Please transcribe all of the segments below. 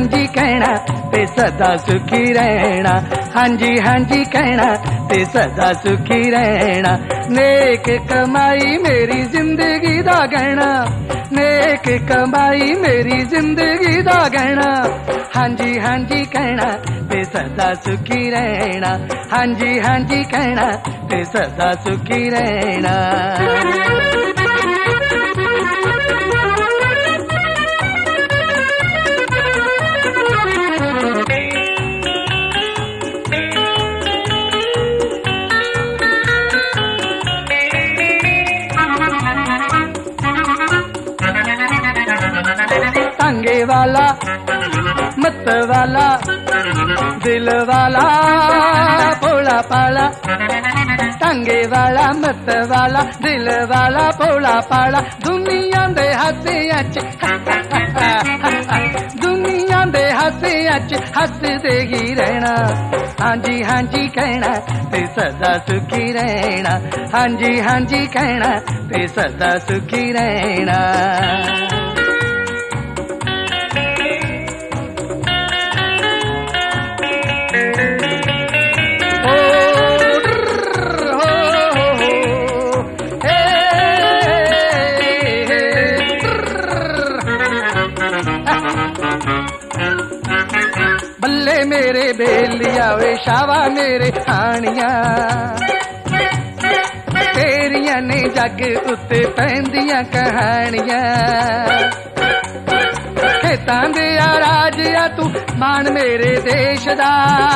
ਹਾਂਜੀ ਕਹਿਣਾ ਤੇ ਸਦਾ ਸੁਖੀ ਰਹਿਣਾ। ਹਾਂਜੀ ਹਾਂਜੀ ਕਹਿਣਾ ਤੇ ਸਦਾ ਸੁਖੀ ਰਹਿਣਾ। नेक कमाई मेरी जिंदगी दा गहना, नेक कमाई मेरी जिंदगी दा गहना। हांजी हांजी कहना ते सदा सुखी रहना। हांजी हांजी कहना ते सदा सुखी रहना। टांगे वाला मत वाला दिल वाला भोला पाला। टांगे वाला मत वाला दिल वाला भोला पाला। दुनिया दे हासियां च दुनिया दे हासियां च हसदे ही रहना। हांजी हांजी कहना ते सदा सुखी रहना। हांजी हांजी कहना ते सदा सुखी रहना। बल्ले मेरे बेलिया वे शावा मेरे खानिया। तेरिया ने जग उत्ते पैंदियां कहानियां। खेतां दे राजिया तू मान मेरे देश दा।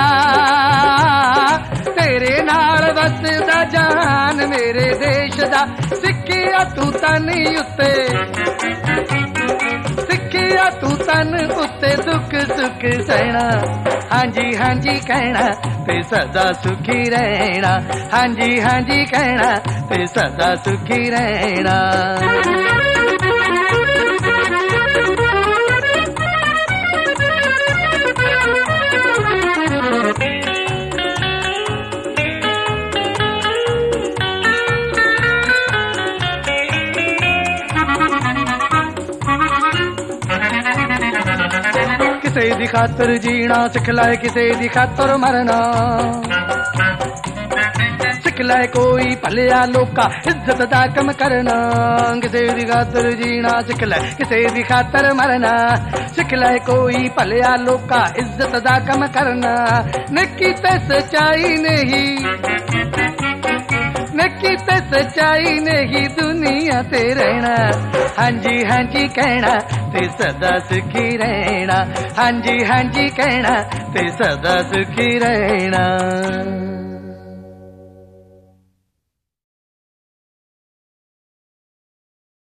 तेरे नाल वसदा जहान मेरे देश दा। सिक्किया तू तनी उत्ते, सिक्किया तू तन उत्ते दुख सुख सहना। हांजी हांजी कहना ते सदा सुखी रहना। हांजी हांजी कहना ते सदा सुखी रहना। किसे दी खातर जीना सिख लाए, किसे दी खातर मरना सिख लाए। कोई भलिया लोका इज्जत दा कम करना। किसे दी खातर जीना सिख लाए, किसे दी खातर मरना सिख लाए। कोई भलिया लोका इज्जत दा कम करना। नेकी ते सच्चाई नहीं, नेकी ते सच्चाई नहीं दुनिया ते रहना। हांजी हांजी कहना ते सदा सुखी रहना। हांजी हांजी कहना ते सदा सुखी रहना।